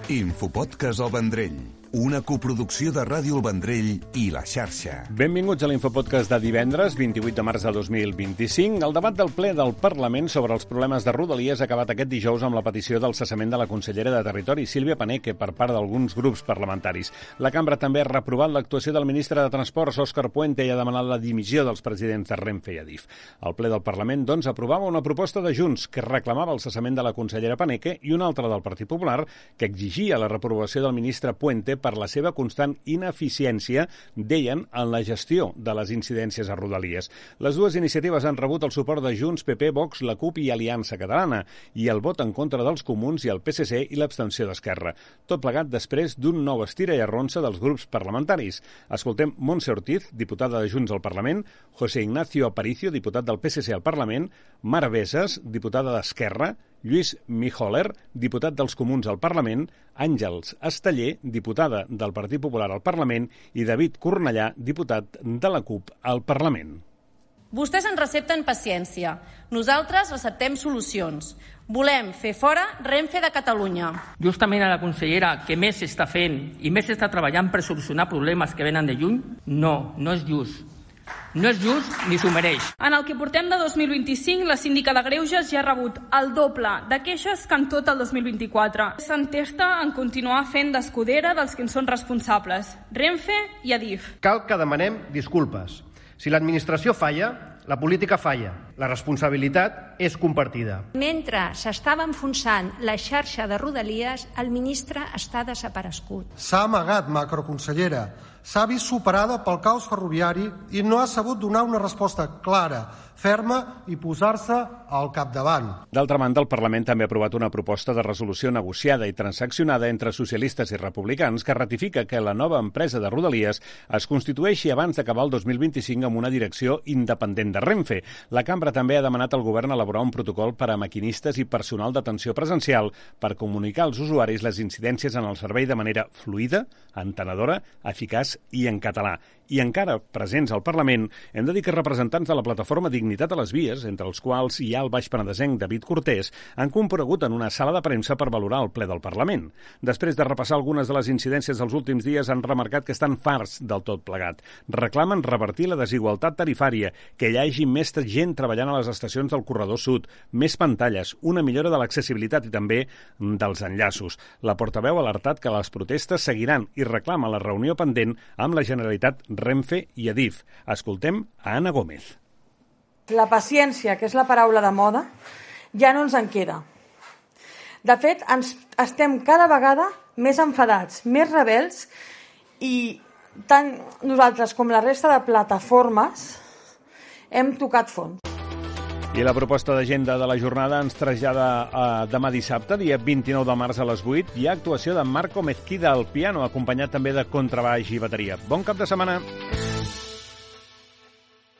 Infopodcast El Vendrell, una coproducció de Ràdio El Vendrell i La Xarxa. Benvinguts a l'Infopodcast de divendres, 28 de març de 2025. El debat del ple del Parlament sobre els problemes de Rodalies ha acabat aquest dijous amb la petició del cessament de la consellera de Territori, Sílvia Paneque, per part d'alguns grups parlamentaris. La cambra també ha reprovat l'actuació del ministre de Transports, Òscar Puente, i ha demanat la dimissió dels presidents de Renfe i Adif. El ple del Parlament, doncs, aprovava una proposta de Junts que reclamava el cessament de la consellera Paneque i una altra del Partit Popular que exigia la reprovació del ministre Puente per la seva constant ineficiència, deien, en la gestió de les incidències a Rodalies. Les dues iniciatives han rebut el suport de Junts, PP, Vox, la CUP i Aliança Catalana, i el vot en contra dels Comuns i el PSC i l'abstenció d'Esquerra. Tot plegat després d'un nou estira i arronsa dels grups parlamentaris. Escoltem Montse Ortiz, diputada de Junts al Parlament, José Ignacio Aparicio, diputat del PSC al Parlament, Mar Besas, diputada d'Esquerra, Lluís Mijoler, diputat dels Comuns al Parlament, Àngels Esteller, diputada del Partit Popular al Parlament, i David Cornellà, diputat de la CUP al Parlament. Vostès ens recepten paciència. Nosaltres receptem solucions. Volem fer fora Renfe de Catalunya. Justament a la consellera que més està fent i més està treballant per solucionar problemes que venen de lluny, no és just. No és just ni s'ho mereix. En el que portem de 2025, la síndica de Greuges ja ha rebut el doble de queixes que en tot el 2024. S'entesta en continuar fent d'escudera dels que en són responsables, Renfe i Adif. Cal que demanem disculpes. Si l'administració falla, la política falla. La responsabilitat és compartida. Mentre s'estava enfonsant la xarxa de Rodalies, el ministre està desaparegut. S'ha amagat, macroconsellera. S'ha vist superada pel caos ferroviari i no ha sabut donar una resposta clara, ferma i posar-se al capdavant. D'altra banda, el Parlament també ha aprovat una proposta de resolució negociada i transaccionada entre socialistes i republicans que ratifica que la nova empresa de Rodalies es constitueixi abans d'acabar el 2025 amb una direcció independent de Renfe. La cambra també ha demanat al govern elaborar un protocol per a maquinistes i personal d'atenció presencial per comunicar als usuaris les incidències en el servei de manera fluida, entenedora, eficaç i en català. I encara presents al Parlament, hem de dir que representants de la plataforma Dignitat a les Vies, entre els quals hi ha el baix penedesenc David Cortés, han comparegut en una sala de premsa per valorar el ple del Parlament. Després de repassar algunes de les incidències dels últims dies, han remarcat que estan farts del tot plegat. Reclamen revertir la desigualtat tarifària, que hi hagi més gent treballant a les estacions del Corredor Sud, més pantalles, una millora de l'accessibilitat i també dels enllaços. La portaveu ha alertat que les protestes seguiran i reclama la reunió pendent amb la Generalitat, Renfe i Adif. Escoltem a Anna Gómez. La paciència, que és la paraula de moda, ja no ens en queda. De fet, estem cada vegada més enfadats, més rebels, i tant nosaltres com la resta de plataformes hem tocat fons. I la proposta d'agenda de la jornada ens trasllada a demà dissabte, dia 29 de març a les 8. Hi ha actuació de Marco Mezquida al piano, acompanyat també de contrabaix i bateria. Bon cap de setmana!